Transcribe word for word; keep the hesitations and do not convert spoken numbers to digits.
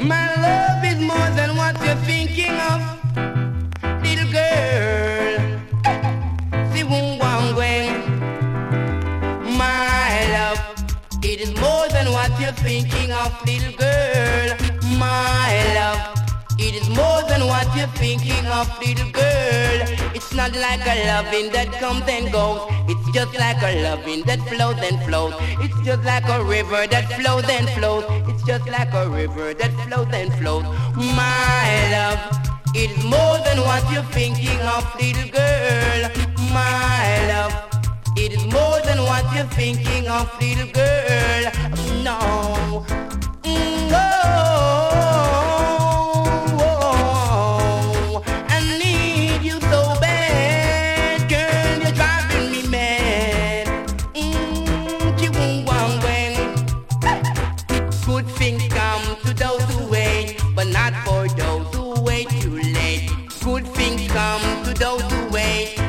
My love is more than what you're thinking of, little girl. See, wong wang wang. My love, it is more than what you're thinking of, little girl. My love, it is more than what you're thinking of, little girl. It's not like a loving that comes and goes. It's just like a loving that flows and flows. It's just like a river that flows and flows. It's just like a river that flows and flows. My love, it is more than what you're thinking of, little girl. My love, it is more than what you're thinking of, little girl. No. No. I need you so bad, girl. You're driving me mad. Mm, chi-wong-wang-wang. Good things come to those who wait, but not for those who wait too late. Good things come to those who wait,